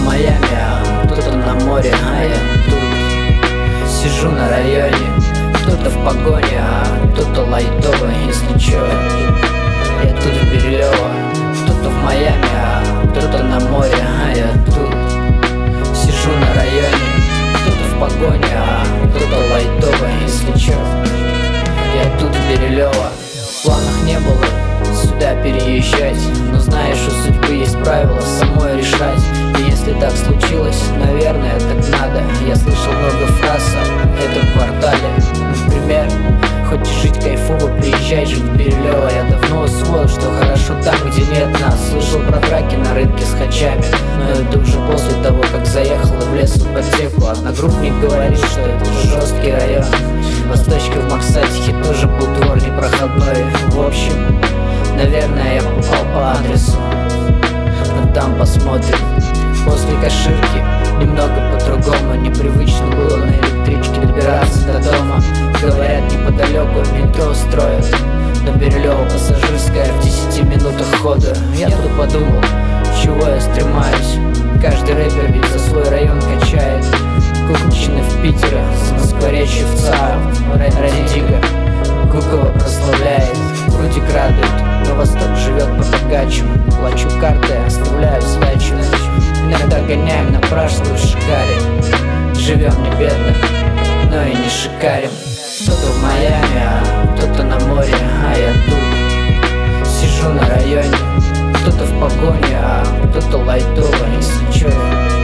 Майами, а кто-то на море, а я тут сижу на районе. Кто-то в погоне, а кто-то лайтовый, если чё. Я тут в Бирюлево, кто-то в Майами, а кто-то на море, а я тут сижу на районе. Кто-то в погоне, а кто-то лайтовый, если чё. Я тут в Бирюлево. В планах не было сюда переезжать, но знаешь, у судьбы есть правила самой решать. И если так случилось, наверное, так надо. Я слышал много фраз об этом квартале. Например, хочешь жить кайфово, приезжай жить в Бирюлево. Я давно усвоил, что хорошо там, где нет нас. Слышал про драки на рынке с хачами, но это уже после того, как заехал в лес в ипотеку. Одногруппник говорил, что это жесткий район. Восточка в Максатихе тоже был двор непроходной. В общем, наверное, я попал по адресу, но там посмотрим. После Каширки немного по-другому. Непривычно было на электричке добираться до дома. Говорят, неподалеку метро строят, но Бирюлево пассажирская в 10 минутах хода. Я тут подумал, чего я стремаюсь. Каждый рэпер ведь за свой район качает. Кукничины в Питере, Москворечье в ЦАР, Радига, Гукова прославляет. Крутик радует, но Восток живет по-богаче. Плачу карты, оставляю сдачу. Иногда гоняем на пражскую шикаре. Живем не бедно, но и не шикарим. Кто-то в Майами, а кто-то на море, а я тут сижу на районе. Кто-то в погоне, а кто-то лайтовый, если чё.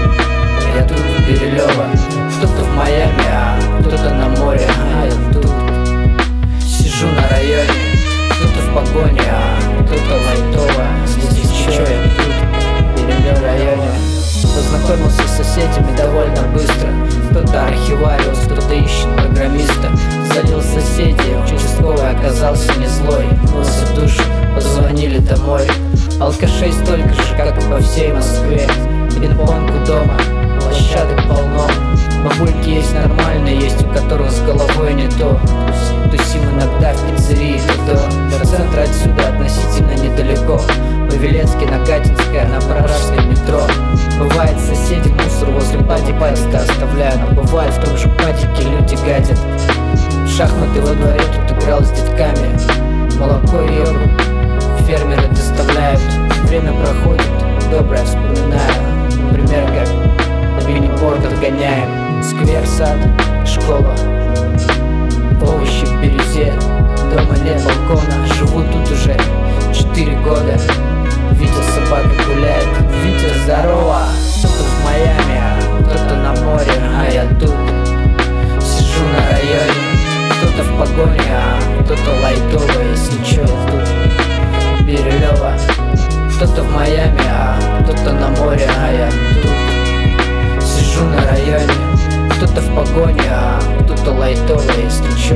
Я тут в Бирюлево. Кто-то в Майами, а кто-то на море, а я тут сижу на районе. Кто-то в погоне, а кто-то лайтово, если чё. Я тут в Бирюлево районе. Познакомился с соседями довольно быстро. Кто-то архивариус, кто-то ищет программиста. Залил соседей, участковый оказался не злой. Мылся в душе, позвонили домой. Алкашей столько же, как и по всей Москве. Пинг-понг у дома, площадок полно. Бабульки есть нормальные, есть у которых с головой не то. Тусим иногда в пиццерии до центра отсюда относительно недалеко. Павелецкий, Нагатинская, на Пражском метро. Бывает, соседи мусор возле патика оставляют, но бывает, в том же патике люди гадят. В шахматы во дворе тут играл с детками. Молоко и йогурт фермеры доставляют. Время проходит, доброе вспоминаю. Например, как на мини-борд отгоняем. Сквер, сад, школа, овощи в бирюзе. Дома нет балкона, живу тут уже 4 года. Витя с собакой гуляет. Витя, здорово! Кто-то в Майами, а кто-то на море, а я тут сижу на районе. Кто-то в погоне, а кто-то лайтовый, если чё. Я тут Бирюлево. Кто-то в Майами, а кто-то на море, а я тут сижу на районе. Кто-то в погоне, а кто-то лайтовый, если чё.